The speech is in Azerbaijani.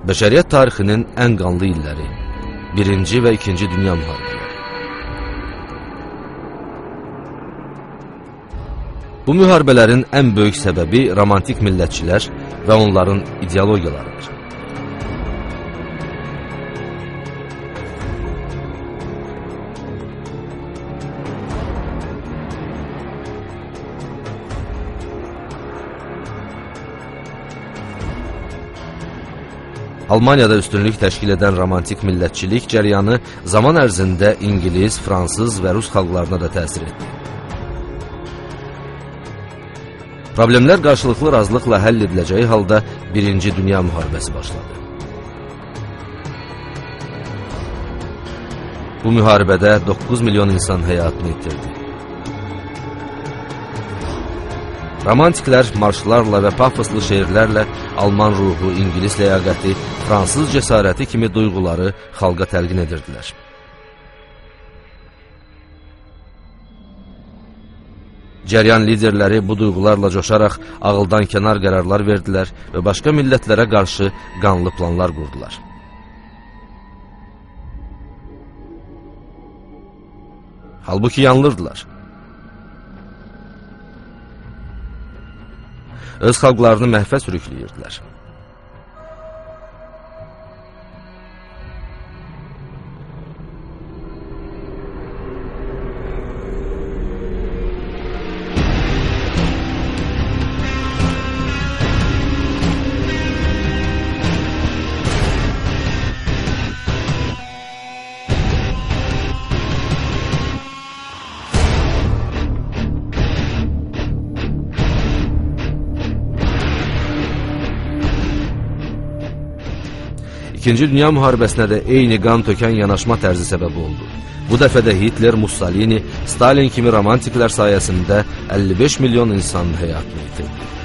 Bəşəriyyət tarixinin ən qanlı illəri, 1-ci və 2-ci Dünya müharibələri. Bu müharibələrin ən böyük səbəbi romantik millətçilər və onların ideologiyalarıdır. Almaniyada üstünlük təşkil edən romantik millətçilik cəryanı zaman ərzində İngilis, Fransız və Rus xalqlarına da təsir etdi. Problemlər qarşılıqlı razılıqla həll ediləcəyi halda 1-ci Dünya müharibəsi başladı. Bu müharibədə 9 milyon insan həyatını itirdi. Romantiklər marşlarla və pafoslu şeirlərlə Alman ruhu, İngilis ləyaqəti, Fransız cəsarəti kimi duyğuları xalqa təlqin edirdilər. Cəryan liderləri bu duyğularla coşaraq ağıldan kənar qərarlar verdilər və başqa millətlərə qarşı qanlı planlar qurdular. Halbuki yanılırdılar. Öz xalqlarını məhvə sürükləyirdilər. İkinci Dünya müharibəsinə də eyni qan tökən yanaşma tərzi səbəb oldu. Bu dəfə də Hitler, Mussolini, Stalin kimi romantiklər sayəsində 55 milyon insan həyatını itirdi.